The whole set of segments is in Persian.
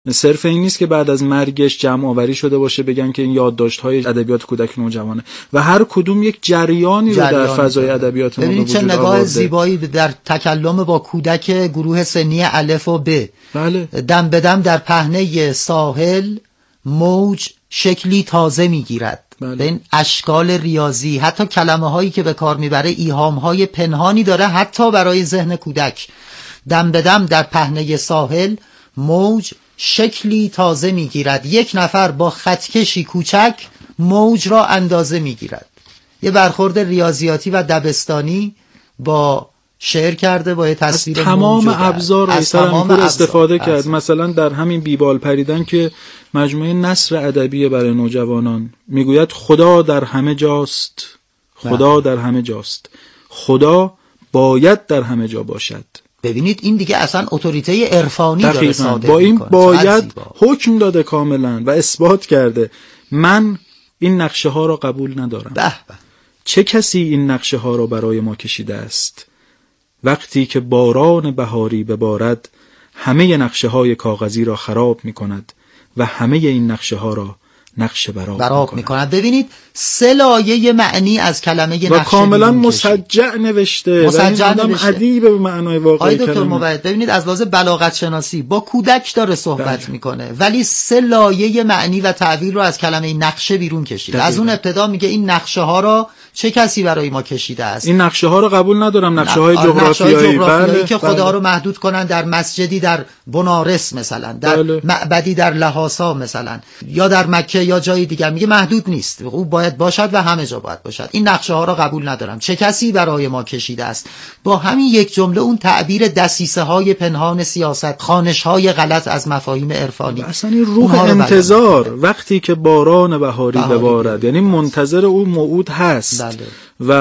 صرف این نیست که بعد از مرگش جمع آوری شده باشه بگن که این یادداشت‌های ادبیات کودک نوجوانه و هر کدوم یک جریانی رو در فضای ادبیات ما ببینید چه نگاه زیبایی در تکلم با کودک گروه سنی الف و ب. بله. دم به دم در پهنه ساحل موج شکلی تازه میگیرد. بله. این اشکال ریاضی، حتی کلمه هایی که به کار میبره ایهام های پنهانی داره حتی برای ذهن کودک. دم به دم در پهنه ساحل موج شکلی تازه میگیرد. یک نفر با خطکشی کوچک موج را اندازه میگیرد. یه برخورد ریاضیاتی و دبستانی با شعر کرده، با یه تصویر از تمام ابزار استفاده کرد. مثلا در همین بیبال پریدن که مجموعه نثر ادبی برای نوجوانان میگوید خدا در همه جاست، خدا در همه جاست، خدا باید در همه جا باشد. ببینید این دیگه اصلا اتوریته عرفانی داره صادر با این میکنه. باید حکم داده کاملا و اثبات کرده من این نقشه ها را قبول ندارم. به به. چه کسی این نقشه ها را برای ما کشیده است؟ وقتی که باران بهاری ببارد همه نقشه های کاغذی را خراب می کند و همه این نقشه ها را نقشه براب می کند. ببینید 3 لایه معنی از کلمه نقشه و کاملا مسجع نوشته، ادیب به معنای واقعی کلمه. دکتر موحد ببینید از لحاظ بلاغت شناسی با کودک داره صحبت میکنه ولی 3 لایه معنی و تعبیر رو از کلمه نقشه بیرون کشیده. از اون ابتدا میگه این نقشه ها را چه کسی برای ما کشیده است؟ این نقشه ها رو قبول ندارم. نقشه های جغرافیایی بله، که خدا رو محدود کنن در مسجدی در بنارس مثلا، در معبدی در لحاسا مثلا، یا در مکه یا جای دیگر. میگه محدود نیست، او باید باشد و همه جا باید باشد. این نقشه ها رو قبول ندارم. چه کسی برای ما کشیده است؟ با همین یک جمله اون تعبیر دسیسه های پنهان سیاست، خانش های غلط از مفاهیم عرفانی، اصلا این روح انتظار وقتی که باران بهاری ببارد، یعنی منتظر او موعود هست. بله. و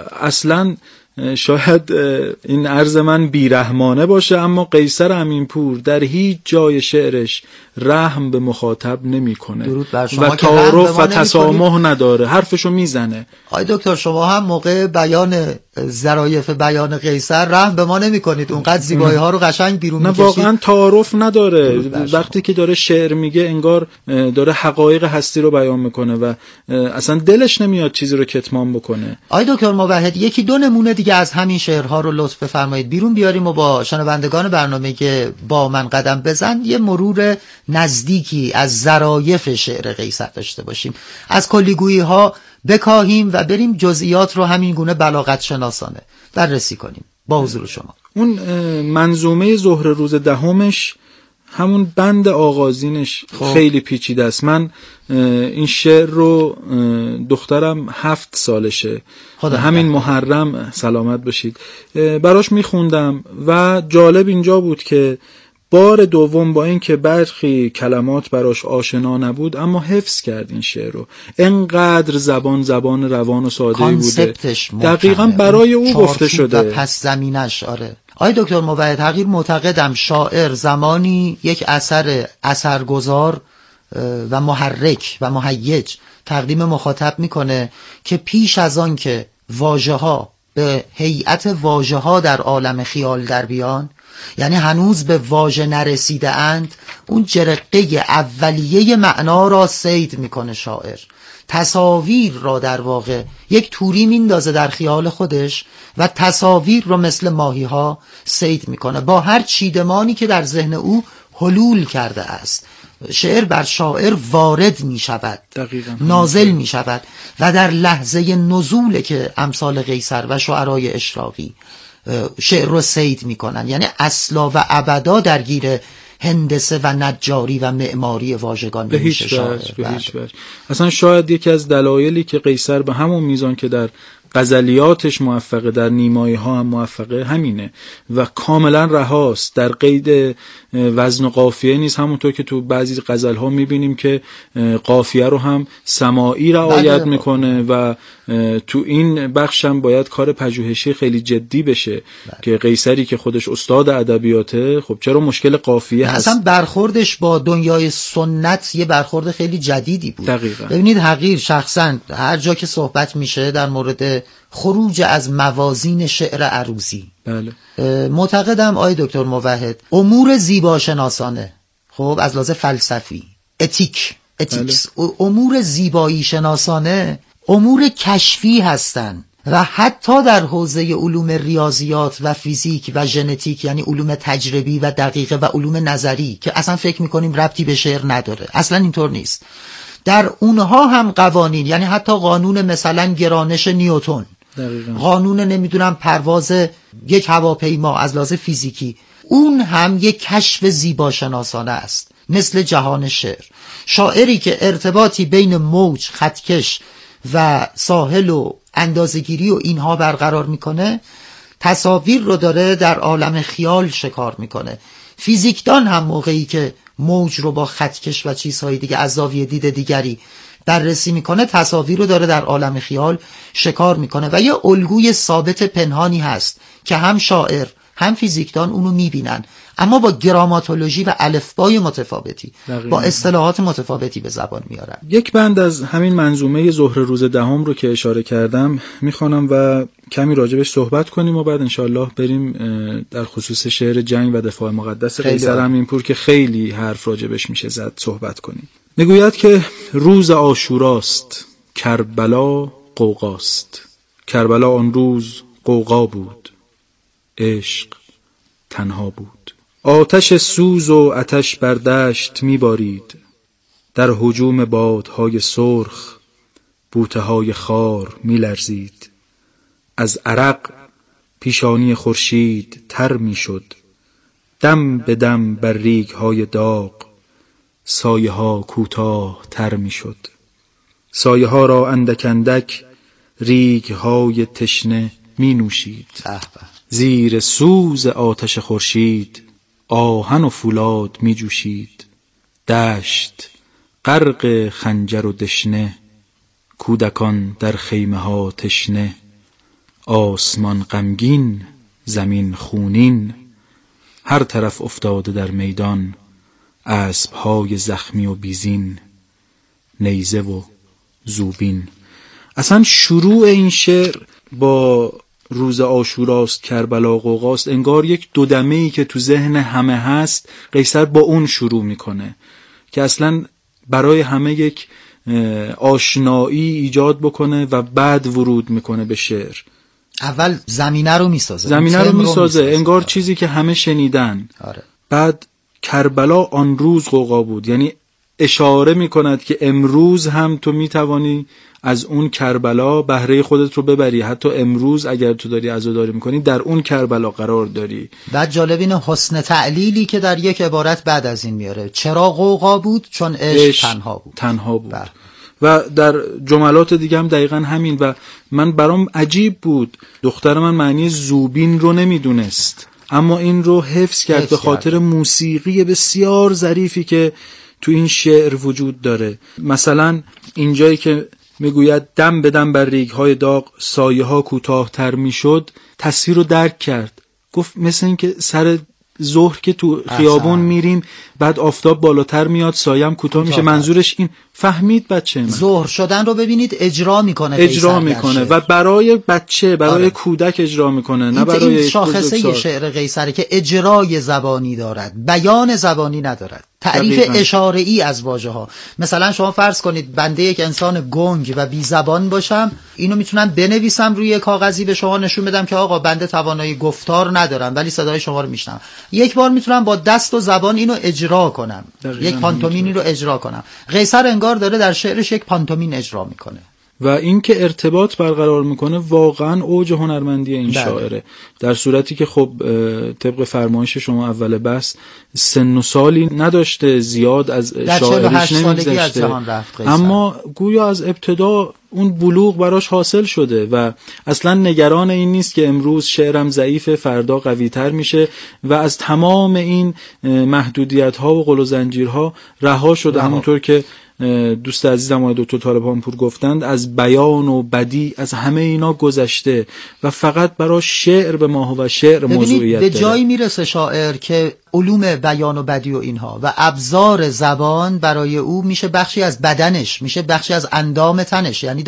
اصلا شاید این عرض من بیرحمانه باشه اما قیصر امینپور در هیچ جای شعرش رحم به مخاطب نمیکنه و تعارف و تسامح نداره، حرفشو میزنه. آی دکتر شما هم موقع بیان ظرایف بیان قیصر رحم به ما نمیکنید، اونقدر زیبایی ها رو قشنگ بیرون میکشید. نه واقعا تعارف نداره. وقتی که داره شعر میگه انگار داره حقایق هستی رو بیان میکنه و اصلا دلش نمیاد چیزی رو کتمان بکنه. آی دکتر موحد 1-2 نمونه دیگه از همین شعرها رو لطف بفرمایید بیرون بیاریم و با شنوندگان برنامه که با من قدم بزن یه مرور نزدیکی از ظرایف شعر قیصر داشته باشیم، از کلیگویی ها بکاهیم و بریم جزئیات رو همین گونه بلاغت شناسانه بررسی کنیم. با حضور شما. اون منظومه ظهر روز دهمش همون بند آغازینش خیلی پیچیده است. من این شعر رو دخترم 7 سالشه همین محرم سلامت باشید براش میخوندم و جالب اینجا بود که بار دوم با اینکه برخی کلمات براش آشنا نبود اما حفظ کرد این شعر رو. انقدر زبان روان و ساده بوده، دقیقاً برای او گفته شده. پس زمینش آره. آی دکتر موحد حقیر معتقدم شاعر زمانی یک اثرگذار و محرک و مهیج تقدیم مخاطب میکنه که پیش از آن که واژه‌ها به هیئت واژه‌ها در عالم خیال در بیان، یعنی هنوز به واژه نرسیده اند، اون جرقه اولیه معنا را صید میکنه شاعر. تصاویر را در واقع یک توری میندازه در خیال خودش و تصاویر رو مثل ماهی ها صید میکنه با هر چیدمانی که در ذهن او حلول کرده است. شعر بر شاعر وارد می شود، نازل می شود و در لحظه نزوله که امثال قیصر و شعرای اشراقی شعر رو صید می کنن، یعنی اصلا و ابدا درگیر هندسه و نجاری و معماری واژگان نمیشه شاعر. به هیچ وجه. اصلا شاید یکی از دلایلی که قیصر به همون میزان که در غزلیاتش موفقه در نیمایی ها هم موفقه همینه و کاملا رهاست، در قید وزن و قافیه نیست. همونطور که تو بعضی غزل ها میبینیم که قافیه رو هم سماعی رعایت میکنه و تو این بخش هم باید کار پژوهشی خیلی جدی بشه که قیصری که خودش استاد ادبیاته خب چرا مشکل قافیه هست. اصلا برخوردش با دنیای سنت یه برخورد خیلی جدیدی بود. دقیقاً. ببینید حقیر شخصا هر جا که صحبت میشه در مورد خروج از موازین شعر عروضی، بله، معتقدم آقای دکتر موحد امور زیباشناسانه خب از لحاظ فلسفی، اتیکس، امور زیبایی شناسانه امور کشفی هستند و حتی در حوزه علوم ریاضیات و فیزیک و ژنتیک، یعنی علوم تجربی و دقیقه و علوم نظری که اصلا فکر میکنیم ربطی به شعر نداره، اصلا اینطور نیست. در اونها هم قوانین، یعنی حتی قانون مثلا گرانش نیوتن، قانون نمیدونم پرواز یک هواپیما از لحاظ فیزیکی، اون هم یک کشف زیبا شناسانه است. مثل جهان شعر، شاعری که ارتباطی بین موج، خطکش و ساحل و اندازه‌گیری و اینها برقرار میکنه، تصاویر رو داره در عالم خیال شکار میکنه. فیزیکدان هم موقعی که موج رو با خطکش و چیزهای دیگه از زاویه دید دیگری بررسی میکنه، تصاویر رو داره در عالم خیال شکار میکنه و یه الگوی ثابت پنهانی هست که هم شاعر هم فیزیکدان اونو میبینن، اما با گراماتولوژی و الفبای متفاوتی، با اصطلاحات متفاوتی به زبان میارن. یک بند از همین منظومه ظهر روز دهم رو که اشاره کردم میخوانم و کمی راجبش صحبت کنیم و بعد انشالله بریم در خصوص شعر جنگ و دفاع مقدس قیصر امینپور که خیلی حرف راجبش میشه زد صحبت کنیم. میگوید که روز عاشوراست، کربلا غوغاست. کربلا آن روز غوغا بود، عشق تنها بود. آتش سوز و آتش بر دشت میبارید، در هجوم بادهای سرخ بوته‌های خار میلرزید. از عرق پیشانی خورشید تر میشد، دم به دم بر ریگ‌های داغ سایه ها کوتاه تر میشد. سایه ها را اندک اندک ریگ‌های تشنه می نوشید. زیر سوز آتش خورشید آهن و فولاد می جوشید. دشت غرق خنجر و دشنه، کودکان در خیمه ها تشنه. آسمان غمگین، زمین خونین، هر طرف افتاده در میدان. اسب‌های زخمی و بیزین، نیزه و زوبین. اصلا شروع این شعر با روز عاشوراست، کربلا غوغاست، انگار یک دودمه‌ای که تو ذهن همه هست قیصر با اون شروع میکنه که اصلا برای همه یک آشنایی ایجاد بکنه و بعد ورود میکنه به شعر. اول زمینه رو میسازه انگار چیزی که همه شنیدن. آره. بعد کربلا آن روز غوغا بود، یعنی اشاره میکند که امروز هم تو میتوانی از اون کربلا بهره خودت رو ببری، حتی امروز اگر تو داری عزاداری میکنی در اون کربلا قرار داری. بعد جالب اینه حسن تعلیلی که در یک عبارت بعد از این میاره، چرا غوغا بود؟ چون عشق تنها بود. و در جملات دیگه هم دقیقا همین. و من برام عجیب بود، دختر من معنی زوبین رو نمیدونست اما این رو حفظ کرد به خاطر موسیقی بسیار ظریفی که تو این شعر وجود داره. مثلا اینجایی که میگوید دم به دم بر ریگ‌های داغ سایه ها کوتاه تر میشد، تصویر رو درک کرد. گفت مثل این که سر ظهر که تو خیابون میریم بعد آفتاب بالاتر میاد سایه هم کوتاه میشه. منظورش این فهمید بچه من. ظهر شدن رو ببینید اجرا میکنه و برای بچه، برای کودک اجرا میکنه، نه برای این شاخصه شعر قیصره که اجرای زبانی دارد، بیان زبانی ندارد، تعریف اشاره‌ای از واژه‌ها. مثلا شما فرض کنید بنده یک انسان گنگ و بی زبان باشم، اینو میتونم بنویسم روی کاغذی به شما نشون بدم که آقا بنده توانایی گفتار ندارم ولی صدای شما رو میشنوم. یک بار میتونم با دست و زبان اینو اجرا کنم، یک پانتومینی رو اجرا کنم. قیصر انگار داره در شعرش یک پانتومین اجرا میکنه و این که ارتباط برقرار میکنه واقعا اوج هنرمندی این شاعره. در صورتی که خب طبق فرمایش شما اول بحث سن و سالی نداشته، زیاد از شاعریش نمیگذشته، اما گویا از ابتدا اون بلوغ براش حاصل شده و اصلا نگران این نیست که امروز شعرم ضعیفه فردا قوی تر میشه و از تمام این محدودیت ها و قل و زنجیرها رها شده. همونطور که دوست عزیزم آقای دکتر طالبانپور گفتند، از بیان و بدی از همه اینا گذشته و فقط برای شعر به ماه و شعر موضوعیت داره. به جایی میرسه شاعر که علوم بیان و بدی و اینها و ابزار زبان برای او میشه بخشی از بدنش، میشه بخشی از اندام تنش. یعنی در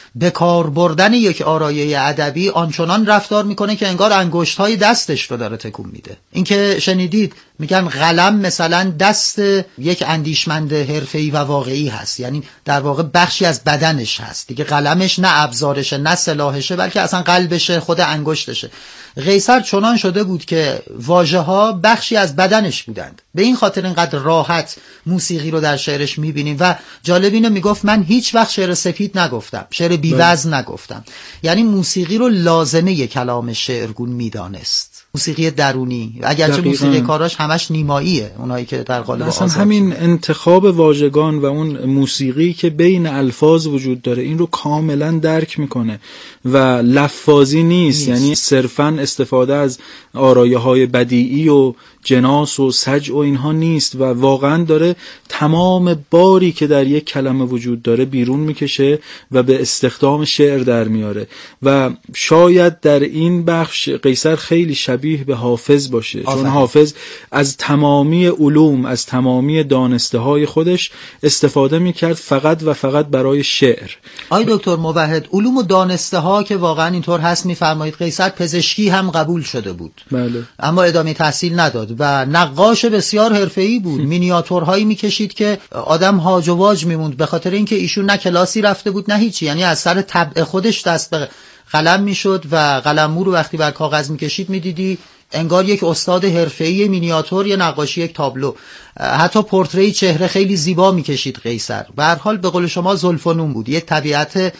به کار بردن یک آرایه ادبی آنچنان رفتار میکنه که انگار انگشت‌های دستش رو داره تکون میده. این که شنیدید میگن قلم مثلا دست یک اندیشمند حرفه‌ای و واقعی هست، یعنی در واقع بخشی از بدنش هست دیگه. قلمش نه ابزارشه نه سلاحشه، بلکه اصلا قلبشه، خود انگشتشه. قیصر چنان شده بود که واژه‌ها بخشی از بدنش بودند. به این خاطر اینقدر راحت موسیقی رو در شعرش می‌بینیم. و جالب اینو میگفت من هیچ وقت شعر سفید نگفتم، شعر بی‌وزن نگفتم. یعنی موسیقی رو لازمه کلام شعرگون میدانست، موسیقی درونی، اگرچه موسیقی کاراش همش نیماییه، اونایی که در قالب اصلا همین انتخاب واژگان و اون موسیقی که بین الفاظ وجود داره این رو کاملا درک میکنه و لفاظی نیست. یعنی صرفا استفاده از آرایه‌های بدیعی و جناس و سجع و اینها نیست و واقعا داره تمام باری که در یک کلمه وجود داره بیرون میکشه و به استخدام شعر در میاره. و شاید در این بخش قیصر خیلی شبیه به حافظ باشه، چون حافظ از تمامی علوم، از تمامی دانسته های خودش استفاده میکرد فقط و فقط برای شعر. آی دکتر موحد، علوم و دانسته ها که واقعا اینطور هست میفرمایید. قیصر پزشکی هم قبول شده بود، بله، اما ادامه تحصیل نداد و نقاش بسیار حرفه‌ای بود. مینیاتورهایی میکشید که آدم هاج و واج میموند، به خاطر اینکه ایشون نه کلاسی رفته بود نه هیچی. یعنی از سر طبع خودش دست به قلم میشد و قلمو رو وقتی بر کاغذ میکشید میدیدی انگار یک استاد حرفه‌ای مینیاتور، یه نقاشی، یک تابلو. حتی پورتری چهره خیلی زیبا میکشید قیصر. به هر حال به قول شما زلف و نون بود، یک طبیعت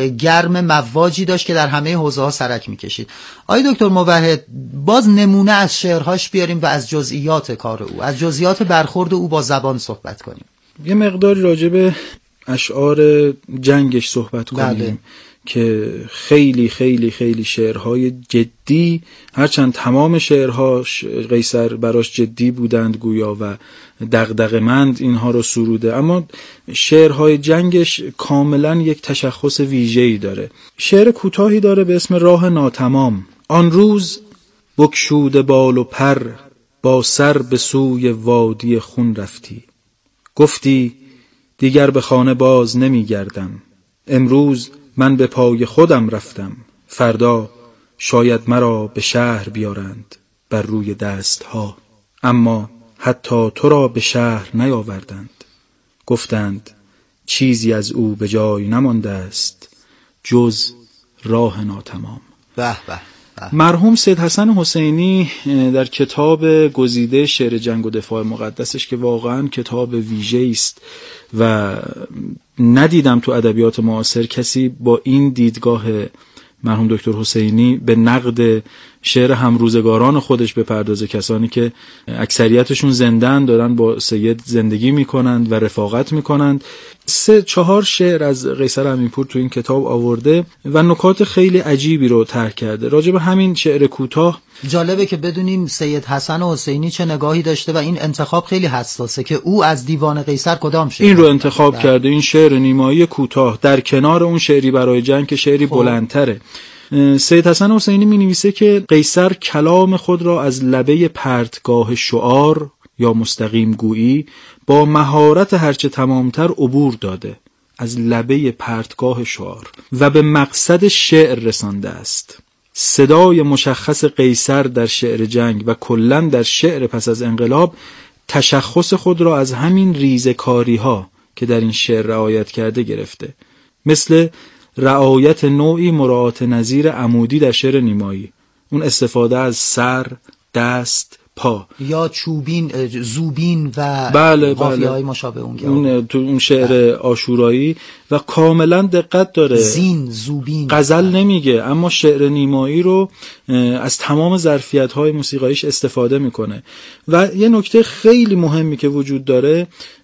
گرم مواجی داشت که در همه حوزه‌ها سرک میکشید. آقای دکتر موحد، باز نمونه از شعرهاش بیاریم و از جزئیات کار او، از جزئیات برخورد او با زبان صحبت کنیم. یه مقداری راجع به اشعار جنگش صحبت کنیم. بله. که خیلی خیلی خیلی شعرهای جدی، هرچند تمام شعرهاش قیصر براش جدی بودند گویا و دغدغه‌مند اینها رو سروده، اما شعرهای جنگش کاملا یک تشخص ویژه‌ای داره. شعر کوتاهی داره به اسم راه ناتمام. آن روز بگشوده بال و پر، با سر به سوی وادی خون رفتی. گفتی دیگر به خانه باز نمی گردم. امروز من به پای خودم رفتم، فردا شاید مرا به شهر بیارند بر روی دست ها. اما حتی تو را به شهر نیاوردند. گفتند چیزی از او به جای نمانده است جز راه ناتمام. به به. مرحوم سید حسن حسینی در کتاب گزیده شعر جنگ و دفاع مقدسش که واقعا کتاب ویژه‌ای است و ندیدم تو ادبیات معاصر کسی با این دیدگاه مرحوم دکتر حسینی به نقد شعر همروزگاران خودش بپردازه، کسانی که اکثریتشون زنده‌اند، دارن با سید زندگی میکنند و رفاقت میکنند. 3-4 شعر از قیصر امینپور تو این کتاب آورده و نکات خیلی عجیبی رو طرح کرده راجع به همین شعر کوتاه. جالبه که بدونیم سید حسن حسینی چه نگاهی داشته و این انتخاب خیلی حساسه که او از دیوان قیصر کدام شعر این رو انتخاب کرده، این شعر نیمایی کوتاه در کنار اون شعری برای جنگ که شعری بلندتره. سید حسن حسینی می نویسه که قیصر کلام خود را از لبه پرتگاه شعار یا مستقیم گویی با مهارت هرچه تمامتر عبور داده از لبه پرتگاه شعار و به مقصد شعر رسانده است. صدای مشخص قیصر در شعر جنگ و کلاً در شعر پس از انقلاب تشخص خود را از همین ریزکاری ها که در این شعر رعایت کرده گرفته، مثل رعایت نوعی مراعات نظیر عمودی در شعر نیمایی، اون استفاده از سر، دست، پا یا چوبین، زوبین و قافیه‌های مشابه اون تو اون شعر عاشورایی و کاملا دقت داره. زین، زوبین، غزل نمیگه اما شعر نیمایی رو از تمام ظرفیت‌های موسیقاییش استفاده میکنه. و یه نکته خیلی مهمی که وجود داره،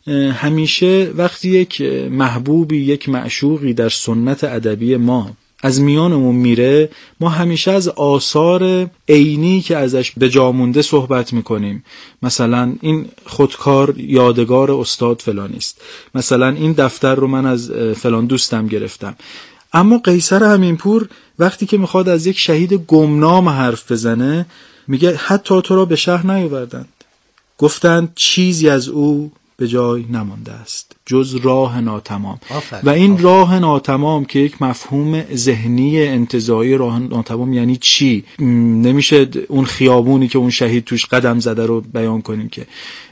همیشه وقتی یک محبوبی، یک معشوقی در سنت ادبی ما از میانمون میره، ما همیشه از آثار عینی که ازش به جا مونده صحبت میکنیم. مثلا این خودکار یادگار استاد فلانی است، مثلا این دفتر رو من از فلان دوستم گرفتم. اما قیصر امینپور وقتی که میخواد از یک شهید گمنام حرف بزنه میگه حتی تو را به شهر نیاوردند. گفتند چیزی از او به جای نمانده است جز راه ناتمام. آفرین. و این راه ناتمام که یک مفهوم ذهنی انتزاعی راه ناتمام یعنی چی؟ نمیشه اون خیابونی که اون شهید توش قدم زده رو بیان کنیم که.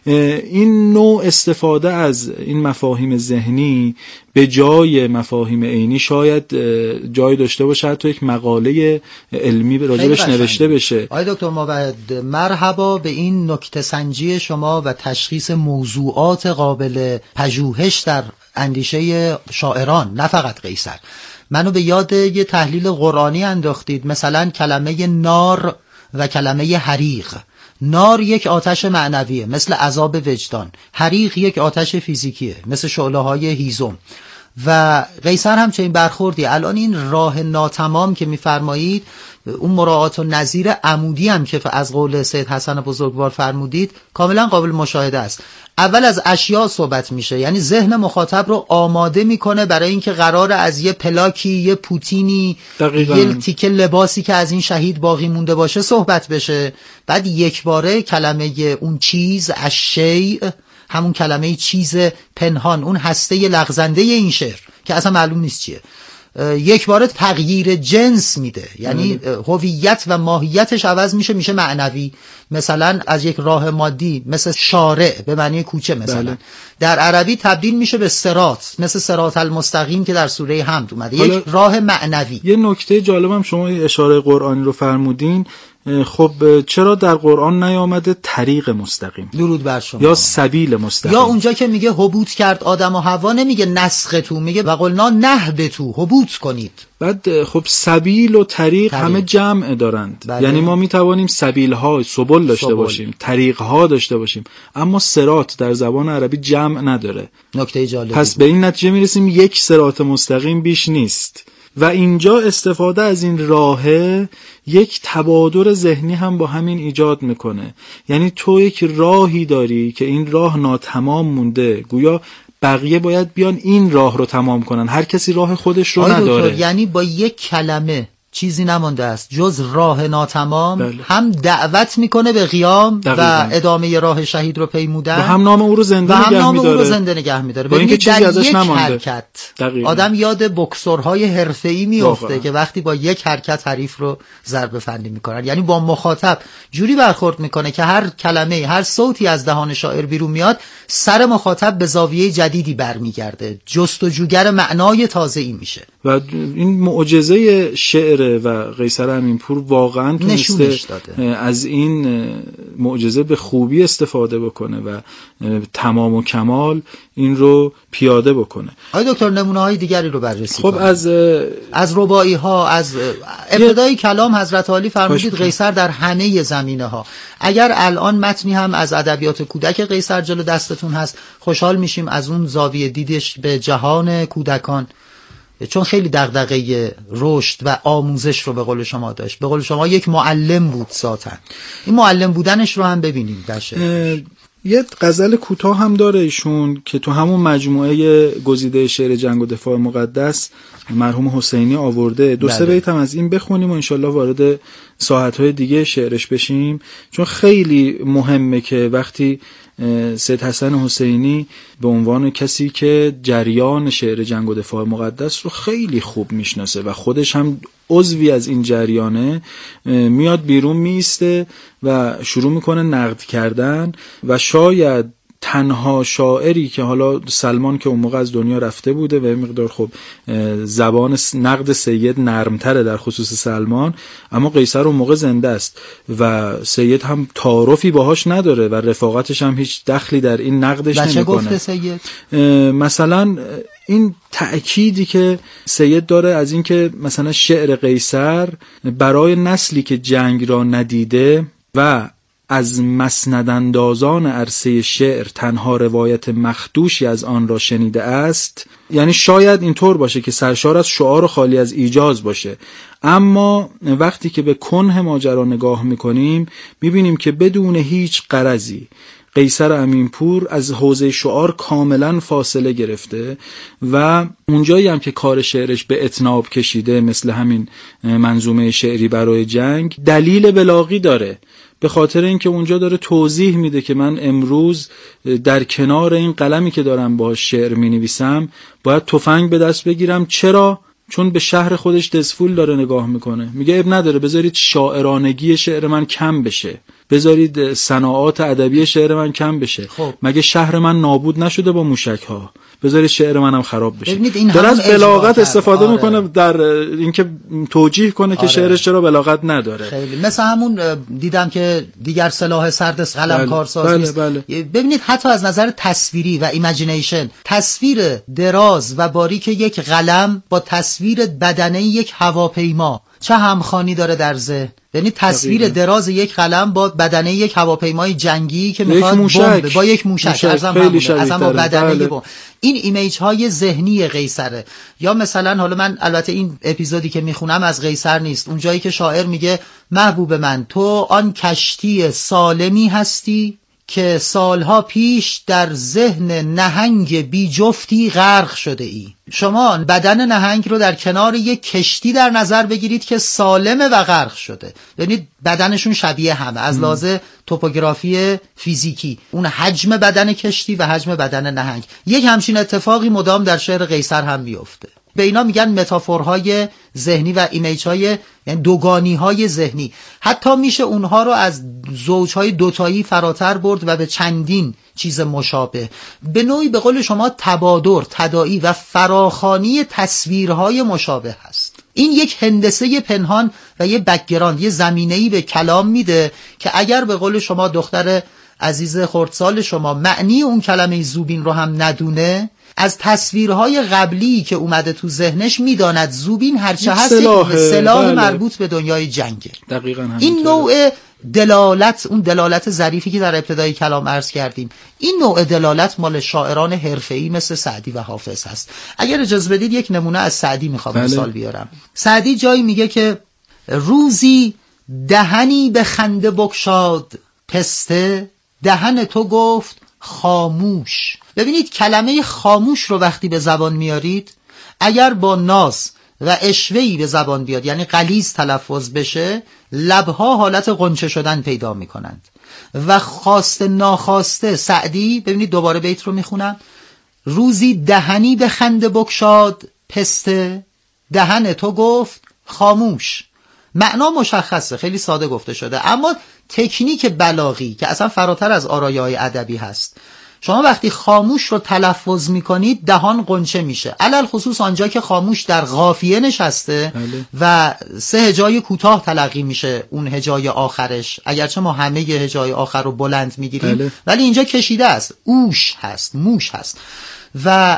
این نوع استفاده از این مفاهیم ذهنی به جای مفاهیم عینی شاید جای داشته باشه حتی یک مقاله علمی راجبش نوشته بشه. آقای دکتر موحد، مرحبا به این نکته سنجی شما و تشخیص موضوعات قابل پژوهش در اندیشه شاعران، نه فقط قیصر. منو به یاد یه تحلیل قرآنی انداختید، مثلا کلمه نار و کلمه حریق. نار یک آتش معنویه مثل عذاب وجدان، حریق یک آتش فیزیکیه مثل شعله‌های هیزم. و قیصر هم چنین برخوردی. الان این راه ناتمام که میفرمایید، اون مراعات و نظیر عمودی هم که از قول سید حسن بزرگوار فرمودید کاملا قابل مشاهده است. اول از اشیاء صحبت میشه، یعنی ذهن مخاطب رو آماده میکنه برای اینکه قراره از یه پلاکی، یه پوتینی، یه تیکه لباسی که از این شهید باقی مونده باشه صحبت بشه. بعد یک باره کلمه اون چیز، الشیء، همون کلمه چیز پنهان، اون هسته لغزنده این شعر که اصلا معلوم نیست چیه، یک باره تغییر جنس میده، یعنی هویت و ماهیتش عوض میشه معنوی. مثلا از یک راه مادی مثل شارع به معنی کوچه مثلا در عربی تبدیل میشه به صراط، مثل صراط المستقیم که در سوره حمد اومده، یک راه معنوی. یه نکته جالبم شما اشاره قرآنی رو فرمودین، خب چرا در قرآن نیامده طریق مستقیم؟ درود بر شما. یا سبیل مستقیم. یا اونجا که میگه هبوط کرد آدم و حوا نمیگه نسخ تو، میگه و قلنا نهبطوا، هبوط کنید. بعد خب سبیل و طریق همه جمع دارند. بله. یعنی ما میتوانیم سبیل ها، سبل داشته باشیم، طریق ها داشته باشیم، اما صراط در زبان عربی جمع نداره. نکته جالبی. پس به این نتیجه میرسیم یک صراط مستقیم بیش نیست. و اینجا استفاده از این راهه یک تبادر ذهنی هم با همین ایجاد میکنه. یعنی تو یک راهی داری که این راه ناتمام مونده، گویا بقیه باید بیان این راه رو تمام کنن، هر کسی راه خودش رو نداره. یعنی با یک کلمه چیزی نمانده است جز راه ناتمام. بله. هم دعوت میکنه به قیام و ادامه راه شهید رو پیمودن، و هم نام او رو زنده نگه میداره. با اینکه چیزی ازش نمانده. آدم یاد بوکسورهای حرفه‌ای میفته که وقتی با یک حرکت حریف رو ضربه فنی میکنن، یعنی با مخاطب جوری برخورد میکنه که هر کلمه، هر صوتی از دهان شاعر بیرون میاد، سر مخاطب به زاویه جدیدی برمیگرده، جستجوگر معنای تازه‌ای میشه. و این معجزه شعر و قیصر امینپور واقعا تونسته از این معجزه به خوبی استفاده بکنه و تمام و کمال این رو پیاده بکنه. آقای دکتر نمونه‌های دیگری رو بررسی خب کنید. از رباعی ها، از ابتدای کلام حضرت عالی فرمودید قیصر در همه زمینه ها. اگر الان متنی هم از ادبیات کودک قیصر جلو دستتون هست، خوشحال میشیم از اون زاویه دیدش به جهان کودکان، چون خیلی دغدغه رشد و آموزش رو به قول شما داشت. به قول شما یک معلم بود ذاتاً. این معلم بودنش رو هم ببینیم در شعر. یه غزل کوتاه هم داره ایشون که تو همون مجموعه گزیده شعر جنگ و دفاع مقدس مرحوم حسینی آورده. دو سه بیت هم از این بخونیم و انشالله وارد ساحت‌های دیگه شعرش بشیم، چون خیلی مهمه که وقتی سید حسن حسینی به عنوان کسی که جریان شعر جنگ و دفاع مقدس رو خیلی خوب میشناسه و خودش هم عضوی از این جریانه، میاد بیرون میسته و شروع میکنه نقد کردن و شاید تنها شاعری که حالا سلمان که اون موقع از دنیا رفته بوده و مقدار خب زبان نقد سید نرمتره در خصوص سلمان، اما قیصر اون موقع زنده است و سید هم تعارفی باهاش نداره و رفاقتش هم هیچ دخلی در این نقدش نمیکنه. چه گفته سید؟ مثلا این تأکیدی که سید داره از این که مثلا شعر قیصر برای نسلی که جنگ را ندیده و از مسنداندازان عرصه شعر تنها روایت مخدوشی از آن را شنیده است، یعنی شاید اینطور باشه که سرشار از شعار و خالی از ایجاز باشه، اما وقتی که به کنه ماجرا نگاه میکنیم میبینیم که بدون هیچ غرضی قیصر امینپور از حوزه شعار کاملا فاصله گرفته و اونجایی هم که کار شعرش به اتناب کشیده مثل همین منظومه شعری برای جنگ دلیل بلاغی داره. به خاطر اینکه اونجا داره توضیح میده که من امروز در کنار این قلمی که دارم باهاش شعر مینویسم باید تفنگ به دست بگیرم. چرا؟ چون به شهر خودش دسفول داره نگاه میکنه. میگه اب نداره، بذارید شاعرانگی شعر من کم بشه، بذارید صناعات ادبی شعر من کم بشه. خب. مگه شهر من نابود نشده با موشک ها؟ بذارید شعر منم خراب بشه. داره از بلاغت استفاده آره. میکنه در اینکه توجیه کنه که شعرش چرا بلاغت نداره. خیلی مثل همون دیدم که دیگر سلاح سرد قلمکارساز نیست. ببینید حتی از نظر تصویری و ایمیجینیشن، تصویر دراز و باریک یک قلم با تصویر بدنه یک هواپیما چه همخوانی داره در ذهن. یعنی تصویر دراز یک قلم با بدنه یک هواپیمای جنگی که میخواد بمب با یک موشک ازم با بدنه بمب. این ایمیج های ذهنی قیصره. یا مثلا حالا من البته این اپیزودی که میخونم از قیصر نیست، اونجایی که شاعر میگه محبوب من تو آن کشتی سالمی هستی که سالها پیش در ذهن نهنگ بی جفتی غرق شده ای. شما بدن نهنگ رو در کنار یک کشتی در نظر بگیرید که سالمه و غرق شده. ببینید بدنشون شبیه همه از لحاظ توپوگرافی فیزیکی، اون حجم بدن کشتی و حجم بدن نهنگ. یک همچین اتفاقی مدام در شعر قیصر هم میفته. به اینا میگن متافورهای ذهنی و ایمیج‌های، یعنی دوگانی‌های ذهنی. حتی میشه اونها رو از زوج‌های دوتایی فراتر برد و به چندین چیز مشابه. به نوعی به قول شما تبادر، تداعی و فراخوانی تصویرهای مشابه هست. این یک هندسه پنهان و یه بک‌گراند، یه زمینه‌ای به کلام میده که اگر به قول شما دختر عزیز خردسال شما معنی اون کلمه زوبین رو هم ندونه، از تصویرهای قبلی که اومده تو ذهنش میداند زوبین هرچه هست سلاح مربوط به دنیای جنگه. دقیقاً این نوع دلالت، اون دلالت ظریفی که در ابتدای کلام عرض کردیم، این نوع دلالت مال شاعران حرفه‌ای مثل سعدی و حافظ هست. اگر اجازه بدید یک نمونه از سعدی میخوام مثال بیارم. سعدی جایی میگه که روزی دهنی به خنده بگشاد پسته، دهن تو گفت خاموش. ببینید کلمه خاموش رو وقتی به زبان میارید، اگر با ناز و اشوهی به زبان بیاد، یعنی غلیظ تلفظ بشه، لبها حالت غنچه شدن پیدا میکنند. و خواسته ناخواسته سعدی، ببینید دوباره بیت رو میخونم، روزی دهنی به خنده بگشاد پسته، دهن تو گفت خاموش. معنا مشخصه، خیلی ساده گفته شده، اما تکنیک بلاغی که اصلا فراتر از آرایه‌های ادبی هست. شما وقتی خاموش رو تلفظ میکنید دهان قنچه میشه، علل خصوص آنجا که خاموش در قافیه نشسته و سه هجای کوتاه تلقی میشه اون هجای آخرش، اگرچه ما همه هجای آخر رو بلند میگیریم ولی اینجا کشیده است، اوش هست، موش هست. و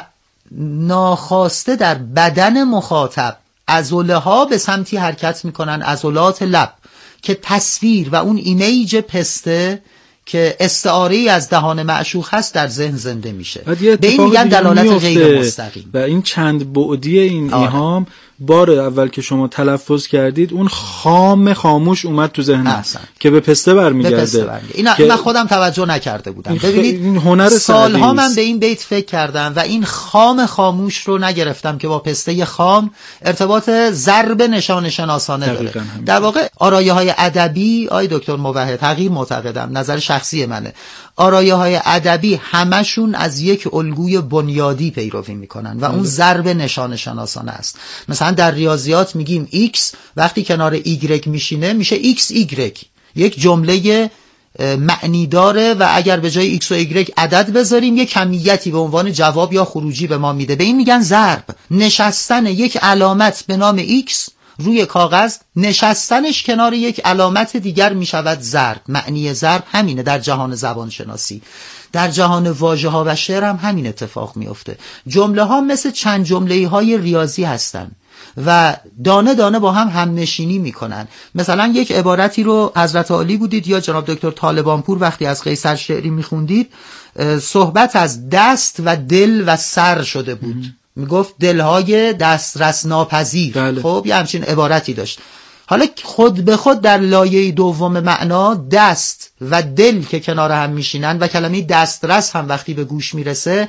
ناخواسته در بدن مخاطب عضله ها به سمتی حرکت میکنن، عضلات لب، که تصویر و اون ایمیج پسته که استعاره‌ای از دهان معشوق هست در ذهن زنده میشه. به این میگن دلالت غیر مستقیم. و این چند بعدی این ایهام بار اول که شما تلفظ کردید اون خام خاموش اومد تو ذهنم که به پسته برمیگرده. اینا من خودم توجه نکرده بودم. ببینید این هنر سالها من به این بیت فکر کردم و این خام خاموش رو نگرفتم که با پسته خام ارتباط ضرب نشان شناسانه داره. در واقع آرایه‌های ادبی، آی دکتر موحد، تغییر معتقدم، نظر شخصی منه، آرایه‌های ادبی همشون از یک الگوی بنیادی پیروی میکنن و اون ضرب نشان شناسانه است. مثلا در ریاضیات میگیم x وقتی کنار y میشینه میشه xy، یک جمله معنی داره و اگر به جای x و y عدد بذاریم یک کمیتی به عنوان جواب یا خروجی به ما میده. به این میگن ضرب. نشستن یک علامت به نام x روی کاغذ، نشستنش کنار یک علامت دیگر میشود ضرب. معنی ضرب همینه در جهان زبان شناسی. در جهان واژه ها و شعر هم همین اتفاق میفته. جمله ها مثل چند جمله های ریاضی هستن و دانه دانه با هم همنشینی میکنن. مثلا یک عبارتی رو حضرت عالی بودید یا جناب دکتر طالبانپور وقتی از قیصر شعری میخوندید، صحبت از دست و دل و سر شده بود. میگفت دلهای دسترس ناپذیر. خب یه همچین عبارتی داشت. حالا خود به خود در لایه دوم معنا دست و دل که کنار هم میشینن و کلمه دسترس هم وقتی به گوش میرسه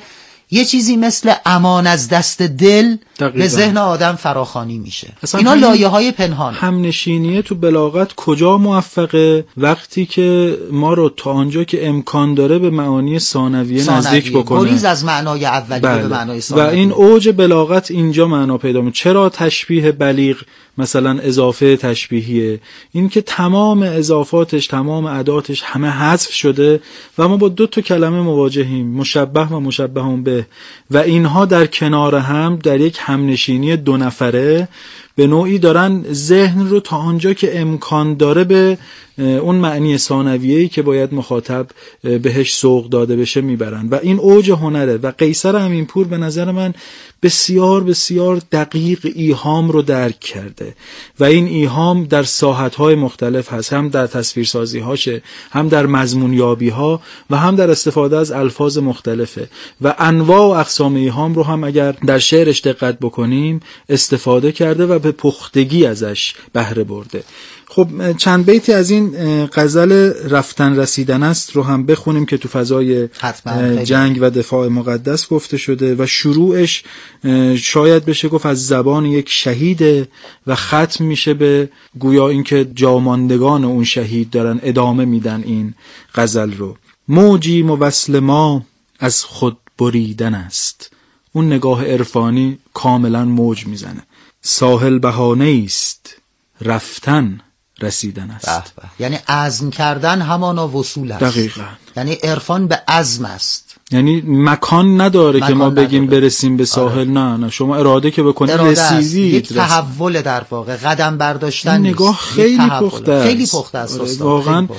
یه چیزی مثل امان از دست دل دقیقا به ذهن آدم فراخوانی میشه. اینا لایه‌های پنهان. همنشینیه تو بلاغت کجا موفقه؟ وقتی که ما رو تا آنجا که امکان داره به معانی ثانویه نزدیک بکنه، گریز از معنای اولیه به معنای ثانویه. و این اوج بلاغت اینجا معنا پیدا میکنه. چرا تشبیه بلیغ مثلا اضافه تشبیهیه؟ این که تمام اضافاتش، تمام اداتش همه حذف شده و ما با 2 کلمه مواجهیم، مشبه و مشبه به، و اینها در کنار هم در یک همنشینی 2 نفره به نوعی دارن ذهن رو تا آنجا که امکان داره به اون معنی ثانویه‌ای که باید مخاطب بهش سوق داده بشه میبرن، و این اوج هنره. و قیصر امینپور به نظر من بسیار بسیار دقیق ایهام رو درک کرده و این ایهام در ساحت‌های مختلف هست، هم در تصویرسازی‌هاشه، هم در مضمون‌یابی‌ها و هم در استفاده از الفاظ مختلفه و انواع و اقسام ایهام رو هم اگر در شعرش دقت بکنیم استفاده کرده و به پختگی ازش بهره برده. خب چند بیتی از این غزل رفتن رسیدن است رو هم بخونیم که تو فضای جنگ و دفاع مقدس گفته شده و شروعش شاید بشه گفت از زبان یک شهید و ختم میشه به گویا اینکه جاماندگان اون شهید دارن ادامه میدن این غزل رو. موجی موصل ما از خود بریدن است. اون نگاه عرفانی کاملا موج میزنه. ساحل بهانه است، رفتن رسیدن است. یعنی عزم کردن همانا وصول است. دقیقاً. یعنی عرفان به عزم است، یعنی مکان نداره که ما بگیم برسیم به ساحل. نه شما اراده که بکنید رسیدید. یک تحول در واقع، قدم برداشتن. نگاه خیلی پخته است. خیلی پخته است واقعا.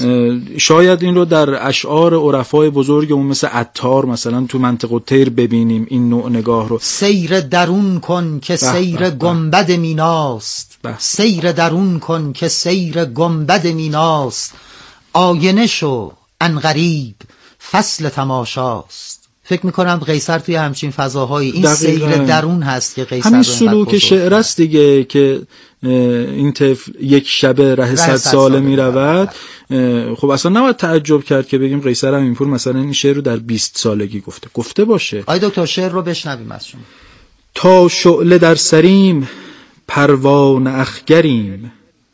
شاید این رو در اشعار عرفای بزرگمون مثل عطار مثلا تو منطق الطیر ببینیم این نوع نگاه رو. سیر درون کن که سیر گنبد میناست، سیر درون کن که سیر گنبد میناست، آینه شو انقریب فصل تماشاست. فکر میکنم قیصر توی همچین فضاهایی این سیر درون هست که قیصر همین سلوک شعر است دیگه که این طفل یک شبه ره 100 ساله میرود. خب اصلا نباید تعجب کرد که بگیم قیصر امینپور مثلا این شعر رو در 20 سالگی گفته باشه. آی دکتر شعر رو بشنویم از شما. تا شعله در سریم پروانه اخگریم،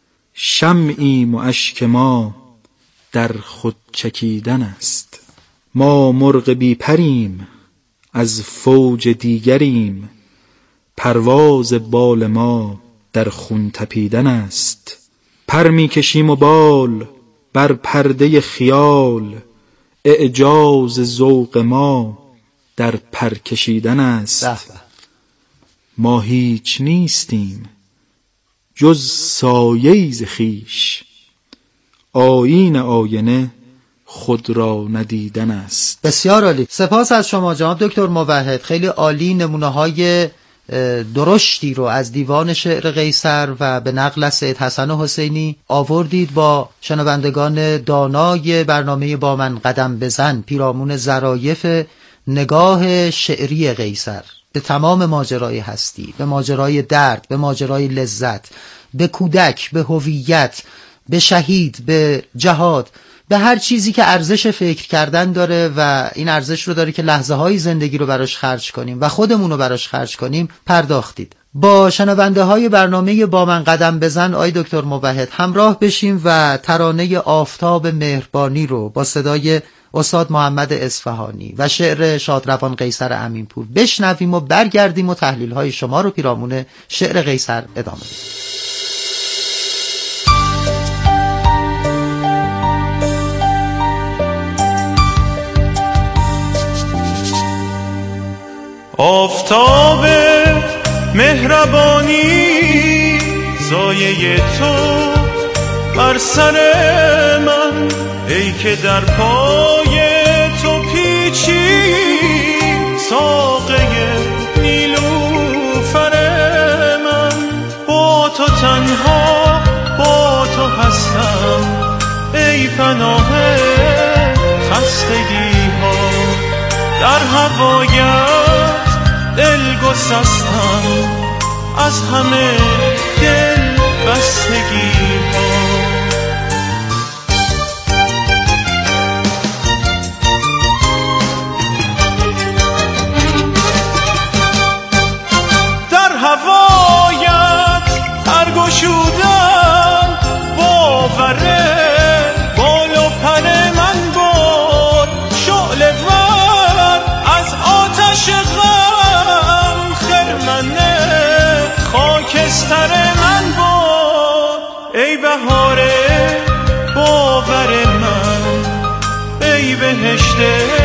شمعیم و اشک ما در خود چکیدن است. ما مرغ بی پریم از فوج دیگریم، پرواز بال ما در خون تپیدن است. پر می کشیم و بال بر پرده خیال، اعجاز ذوق ما در پر کشیدن است. ما هیچ نیستیم جز سایه‌ای ز خویش، آیین آینه خود را ندیدن است. بسیار عالی. سپاس از شما جناب دکتر موحد. خیلی عالی نمونه‌های درشتی رو از دیوان شعر قیصر و به نقل از سید حسن حسینی آوردید. با شنوندگان دانای برنامه با من قدم بزن پیرامون ظرایف نگاه شعری قیصر به تمام ماجرای هستی، به ماجرای درد، به ماجرای لذت، به کودک، به هویت، به شهید، به جهاد، به هر چیزی که ارزش فکر کردن داره و این ارزش رو داره که لحظه های زندگی رو براش خرج کنیم و خودمون رو براش خرج کنیم پرداختید. با شنونده های برنامه با من قدم بزن آی دکتر موحد همراه بشیم و ترانه آفتاب مهربانی رو با صدای استاد محمد اصفهانی و شعر شادروان قیصر امینپور بشنویم و برگردیم و تحلیل های شما رو پیرامون شعر قیصر ادامه بدیم. آفتاب مهربانی سایه تو بر سر من، ای که در پای تو پیچی ساقه نیلوفر من. با تو تنها با تو هستم ای پناه خستگی ها، در هوایت دل گسستم از همه دل بستگی ها. ای بهار باور من، ای بهشت